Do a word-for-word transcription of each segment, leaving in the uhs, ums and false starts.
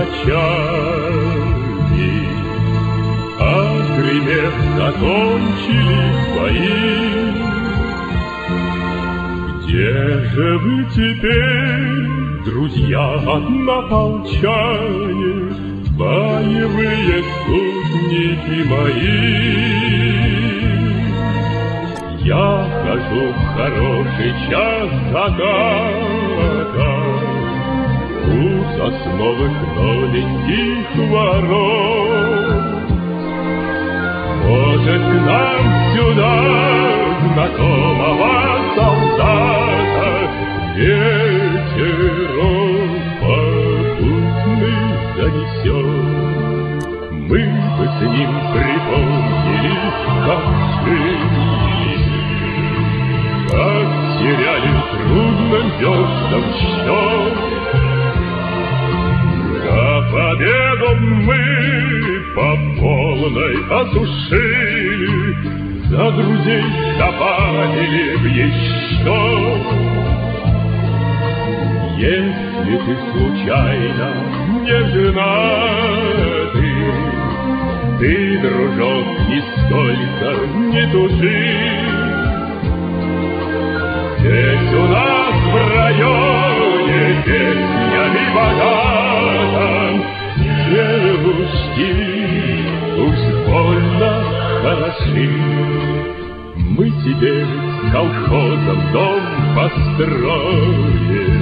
ночами, отгремев, закончили бои. Где же вы теперь, друзья однополчане, боевые спутники мои? Я хожу в хороший час заката у сосновых новеньких ворот. Может, к нам сюда знакомого солдата ветерок попутный занесет. Мы бы с ним припомнили, как жили, как теряли трудным звездам счет. За победу мы по полной осушили, за друзей добавили в еще. Если ты случайно не женатый, ты, дружок, нисколько не тужи. Здесь у нас в районе песнями богата, девушки уж больно хороши. Мы тебе с колхозом дом построим,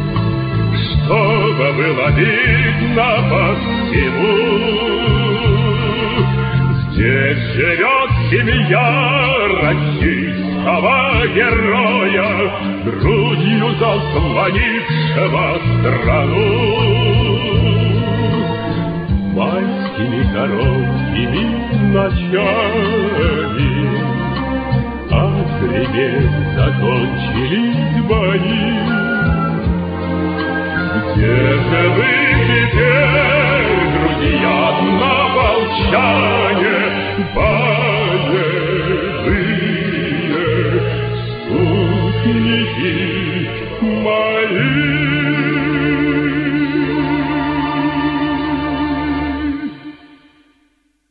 чтобы было видно по всему. Здесь живет семья российского героя, грудью заслонившего страну. Майскими короткими ночами, отгремев, закончили